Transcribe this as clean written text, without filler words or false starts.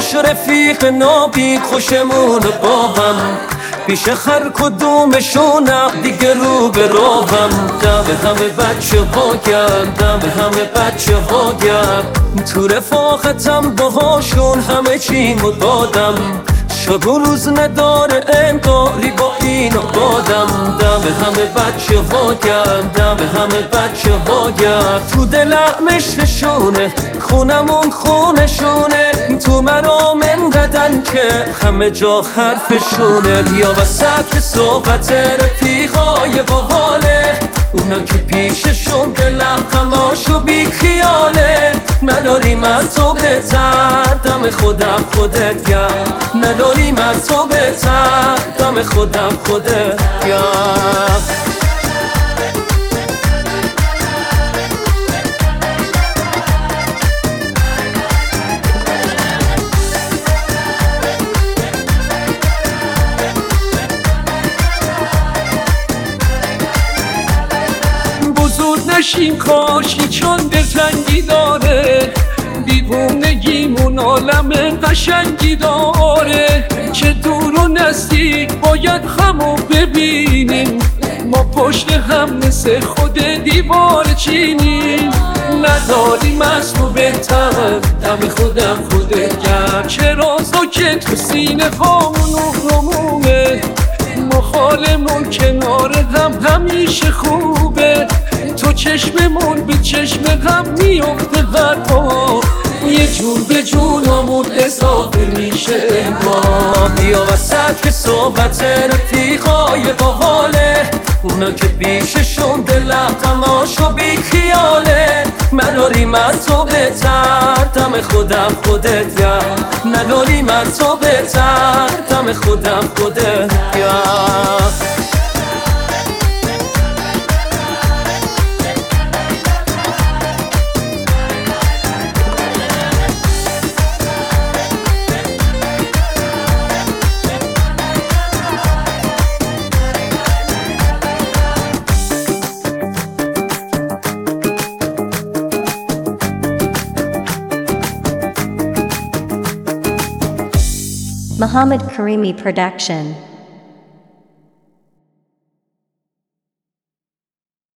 خوش رفیق نابید خوشمون با هم پیش هر کدومشونم دیگه رو به راهم دم همه بچه ها گرد دم همه بچه ها گرد تو رفاقتم باهاشون همه چیمو دادم شب و روز نداره انگاری با اینو بادم دم همه بچه ها گرد دم همه بچه ها گرد تو دلم عشقشونه خونمون خونشونه تو مرام انقدن که همه جا حرفشونه بیا وسط صحبت رفیقای باحاله اونا که پیششون دلم هماشو بی خیاله نداریم از تو بهتر دم خودم خودت گرد نداریم از تو بهتر دم خودم خودت گرد نشیم کاشی چون دلتنگی داره دیوونگیمون عالم قشنگی داره چه دور و نزدیک باید همو ببینیم ما پشت هم مثل خود دیوار چینیم نداریم از تو بهتر دم خودم خودت گرد چه رازا که تو سینه هامون همومه ما خالمون کنار هم همیشه خوبه تو چشممون به چشم هم میفته حرفا یه جون به جونمون اضافه میشه ما بیا وسط که صحبت رفیقای باحاله اونا که پیششون دلم تماشا بی خیاله نداریم از تو بهتر دم خودم خودت گرد نداریم از تو بهتر دم خودم خودت گرد Muhammad Karimi Production.